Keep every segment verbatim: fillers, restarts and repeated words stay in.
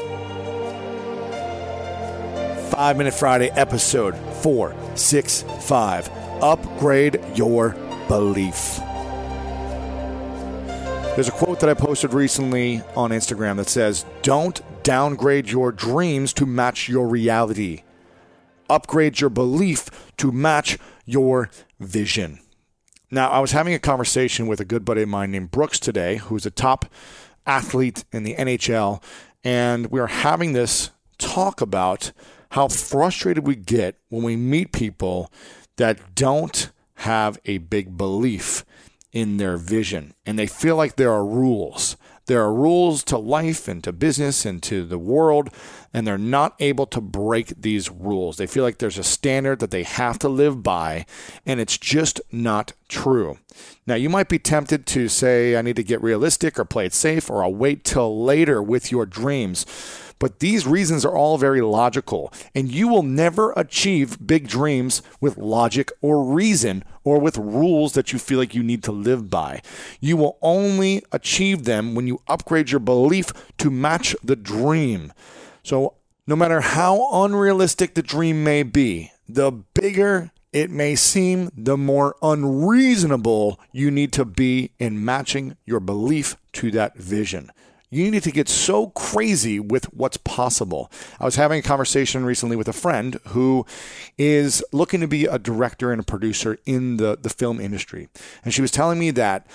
Five Minute Friday, episode four sixty-five. Upgrade your belief. There's a quote that I posted recently on Instagram that says, "Don't downgrade your dreams to match your reality. Upgrade your belief to match your vision." Now, I was having a conversation with a good buddy of mine named Brooks today, who's a top athlete in the N H L, and we are having this talk about how frustrated we get when we meet people that don't have a big belief in their vision, and they feel like there are rules. There are rules to life and to business and to the world, and they're not able to break these rules. They feel like there's a standard that they have to live by, and it's just not true. Now, you might be tempted to say, I need to get realistic or play it safe, or I'll wait till later with your dreams. But these reasons are all very logical, and you will never achieve big dreams with logic or reason or with rules that you feel like you need to live by. You will only achieve them when you upgrade your belief to match the dream. So no matter how unrealistic the dream may be, the bigger it may seem, the more unreasonable you need to be in matching your belief to that vision. You need to get so crazy with what's possible. I was having a conversation recently with a friend who is looking to be a director and a producer in the, the film industry. And she was telling me that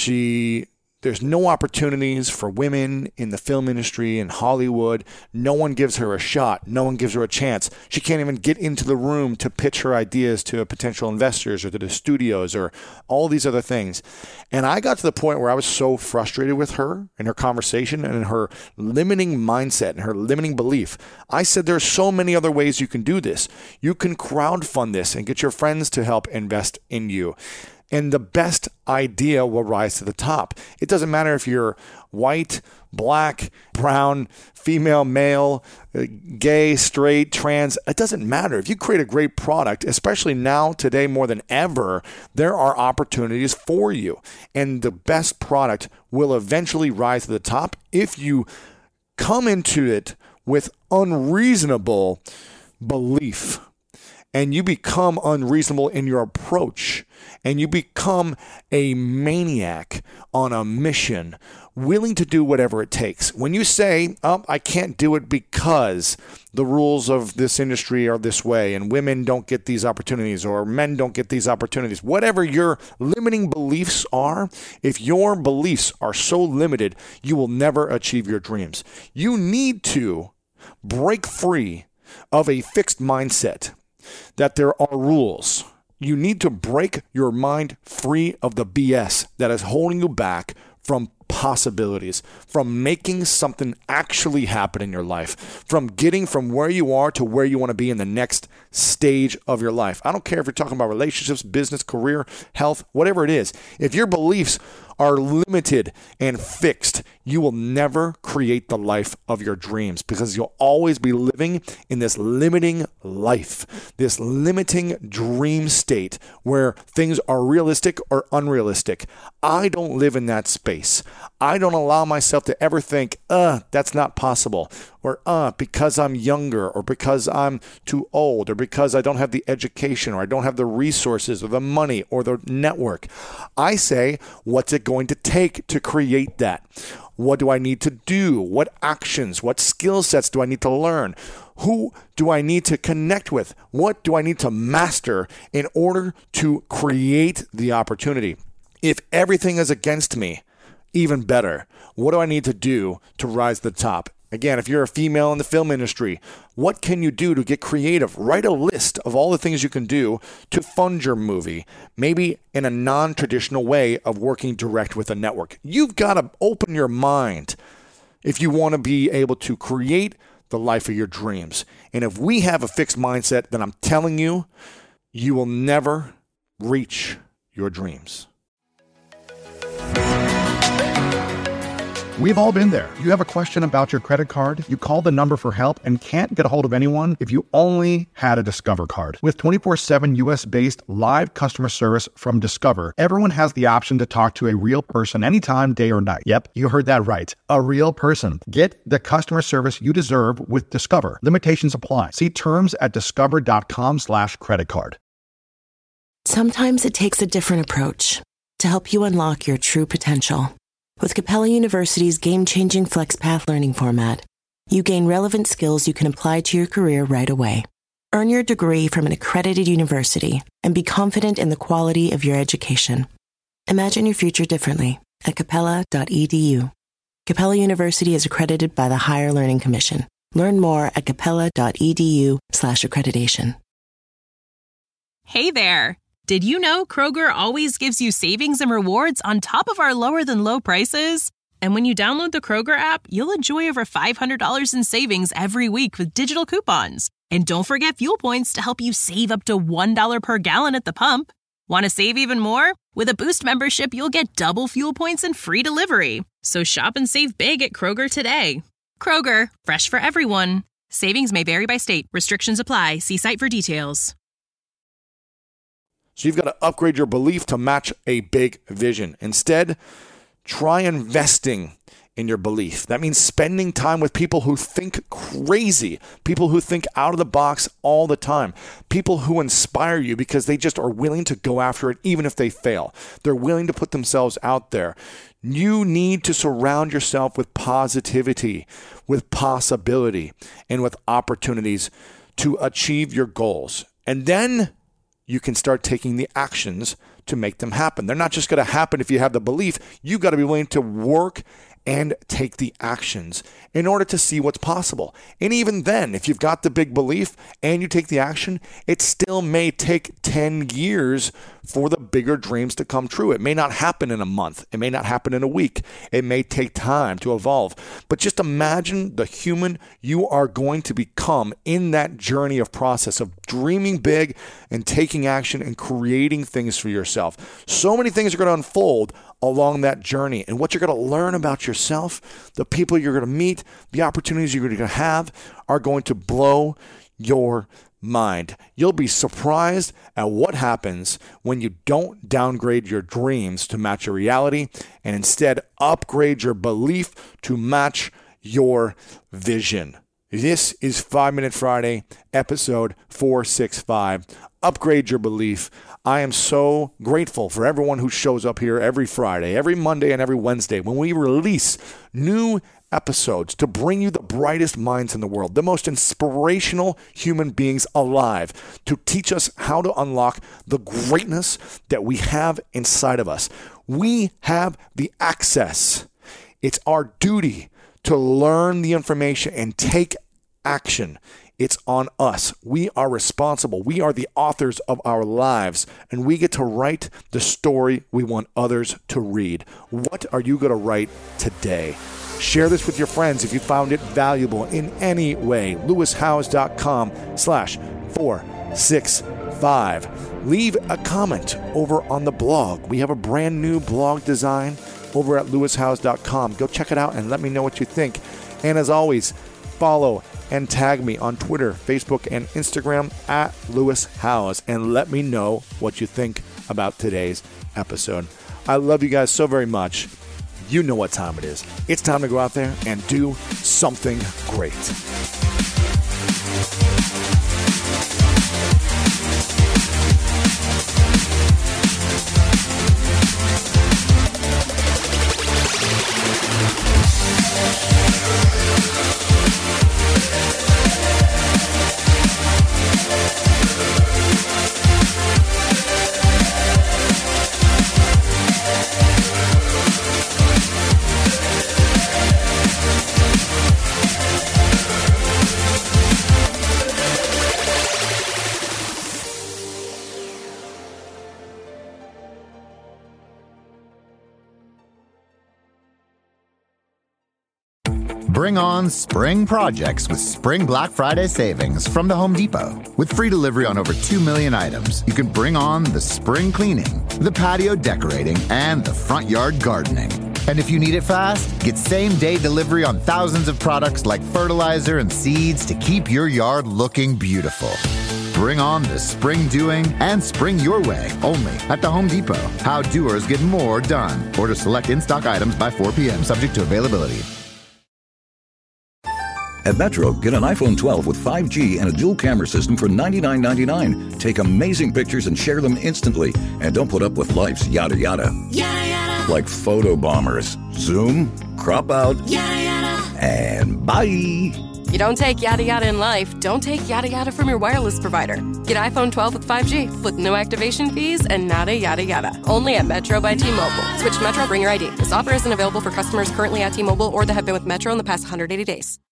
she there's no opportunities for women in the film industry in Hollywood. No one gives her a shot. No one gives her a chance. She can't even get into the room to pitch her ideas to potential investors or to the studios or all these other things. And I got to the point where I was so frustrated with her and her conversation and her limiting mindset and her limiting belief. I said, there's so many other ways you can do this. You can crowdfund this and get your friends to help invest in you. And the best idea will rise to the top. It doesn't matter if you're white, black, brown, female, male, gay, straight, trans. It doesn't matter. If you create a great product, especially now, today, more than ever, there are opportunities for you. And the best product will eventually rise to the top if you come into it with unreasonable belief. And you become unreasonable in your approach, and you become a maniac on a mission, willing to do whatever it takes. When you say, oh, I can't do it because the rules of this industry are this way, and women don't get these opportunities, or men don't get these opportunities, whatever your limiting beliefs are, if your beliefs are so limited, you will never achieve your dreams. You need to break free of a fixed mindset that there are rules. You need to break your mind free of the B S that is holding you back from possibilities, from making something actually happen in your life, from getting from where you are to where you want to be in the next stage of your life. I don't care if you're talking about relationships, business, career, health, whatever it is. If your beliefs are limited and fixed, you will never create the life of your dreams, because you'll always be living in this limiting life, this limiting dream state where things are realistic or unrealistic. I don't live in that space. I don't allow myself to ever think, uh, that's not possible, or uh, because I'm younger, or because I'm too old, or because I don't have the education, or I don't have the resources, or the money, or the network. I say, what's it going to take to create that? What do I need to do? What actions, what skill sets do I need to learn? Who do I need to connect with? What do I need to master in order to create the opportunity? If everything is against me, even better. What do I need to do to rise to the top? Again, if you're a female in the film industry, what can you do to get creative? Write a list of all the things you can do to fund your movie, maybe in a non-traditional way of working direct with a network. You've got to open your mind if you want to be able to create the life of your dreams. And if we have a fixed mindset, then I'm telling you, you will never reach your dreams. We've all been there. You have a question about your credit card, you call the number for help and can't get a hold of anyone if you only had a Discover card. With twenty-four seven U S-based live customer service from Discover, everyone has the option to talk to a real person anytime, day or night. Yep, you heard that right. A real person. Get the customer service you deserve with Discover. Limitations apply. See terms at discover.com slash credit card. Sometimes it takes a different approach to help you unlock your true potential. With Capella University's game-changing FlexPath learning format, you gain relevant skills you can apply to your career right away. Earn your degree from an accredited university and be confident in the quality of your education. Imagine your future differently at capella dot e d u. Capella University is accredited by the Higher Learning Commission. Learn more at capella dot e d u slash accreditation. Hey there! Did you know Kroger always gives you savings and rewards on top of our lower-than-low prices? And when you download the Kroger app, you'll enjoy over five hundred dollars in savings every week with digital coupons. And don't forget fuel points to help you save up to one dollar per gallon at the pump. Want to save even more? With a Boost membership, you'll get double fuel points and free delivery. So shop and save big at Kroger today. Kroger, fresh for everyone. Savings may vary by state. Restrictions apply. See site for details. So you've got to upgrade your belief to match a big vision. Instead, try investing in your belief. That means spending time with people who think crazy, people who think out of the box all the time, people who inspire you because they just are willing to go after it even if they fail. They're willing to put themselves out there. You need to surround yourself with positivity, with possibility, and with opportunities to achieve your goals. And then you can start taking the actions to make them happen. They're not just going to happen if you have the belief. You've got to be willing to work and take the actions in order to see what's possible. And even then, if you've got the big belief and you take the action, it still may take ten years for the bigger dreams to come true. It may not happen in a month. It may not happen in a week. It may take time to evolve. But just imagine the human you are going to become in that journey of process of dreaming big and taking action and creating things for yourself. So many things are going to unfold along that journey. And what you're going to learn about yourself, the people you're going to meet, the opportunities you're going to have are going to blow your mind. You'll be surprised at what happens when you don't downgrade your dreams to match your reality and instead upgrade your belief to match your vision. This is five minute Friday, episode four sixty-five. Upgrade your belief. I am so grateful for everyone who shows up here every Friday, every Monday, and every Wednesday when we release new episodes to bring you the brightest minds in the world, the most inspirational human beings alive, to teach us how to unlock the greatness that we have inside of us. We have the access. It's our duty to learn the information and take action. It's on us. We are responsible. We are the authors of our lives, and we get to write the story we want others to read. What are you going to write today? Share this with your friends if you found it valuable in any way. lewis howes dot com slash four six five. Leave a comment over on the blog. We have a brand new blog design over at lewis howes dot com. Go check it out and let me know what you think. And as always, follow and tag me on Twitter, Facebook, and Instagram at Lewis Howes, and let me know what you think about today's episode. I love you guys so very much. You know what time it is. It's time to go out there and do something great. Bring on spring projects with Spring Black Friday savings from the Home Depot. With free delivery on over two million items, you can bring on the spring cleaning, the patio decorating, and the front yard gardening. And if you need it fast, get same-day delivery on thousands of products like fertilizer and seeds to keep your yard looking beautiful. Bring on the spring doing and spring your way, only at the Home Depot. How doers get more done. Order select in-stock items by four p.m., subject to availability. At Metro, get an iPhone twelve with five G and a dual camera system for ninety-nine ninety-nine. Take amazing pictures and share them instantly. And don't put up with life's yada yada. Yada yada. Like photo bombers. Zoom, crop out, yada yada. And bye. You don't take yada yada in life, don't take yada yada from your wireless provider. Get iPhone twelve with five G with no activation fees and nada yada yada. Only at Metro by T-Mobile. Switch to Metro, bring your I D. This offer isn't available for customers currently at T-Mobile or that have been with Metro in the past one hundred eighty days.